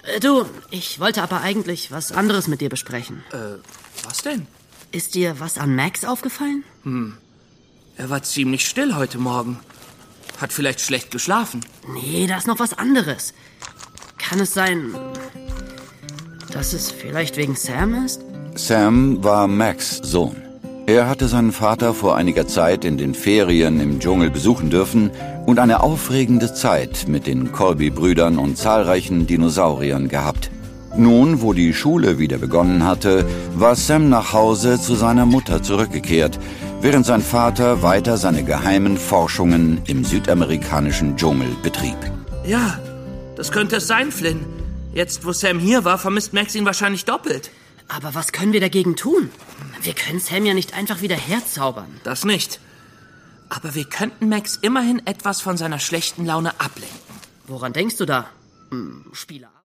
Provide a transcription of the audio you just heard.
Du, ich wollte aber eigentlich was anderes mit dir besprechen. Was denn? Ist dir was an Max aufgefallen? Er war ziemlich still heute Morgen. Hat vielleicht schlecht geschlafen. Nee, da ist noch was anderes. Kann es sein, dass es vielleicht wegen Sam ist? Sam war Max' Sohn. Er hatte seinen Vater vor einiger Zeit in den Ferien im Dschungel besuchen dürfen und eine aufregende Zeit mit den Colby-Brüdern und zahlreichen Dinosauriern gehabt. Nun, wo die Schule wieder begonnen hatte, war Sam nach Hause zu seiner Mutter zurückgekehrt, während sein Vater weiter seine geheimen Forschungen im südamerikanischen Dschungel betrieb. Ja, das könnte es sein, Flynn. Jetzt, wo Sam hier war, vermisst Max ihn wahrscheinlich doppelt. Aber was können wir dagegen tun? Wir können Sam ja nicht einfach wieder herzaubern. Das nicht. Aber wir könnten Max immerhin etwas von seiner schlechten Laune ablenken. Woran denkst du da? Spieler?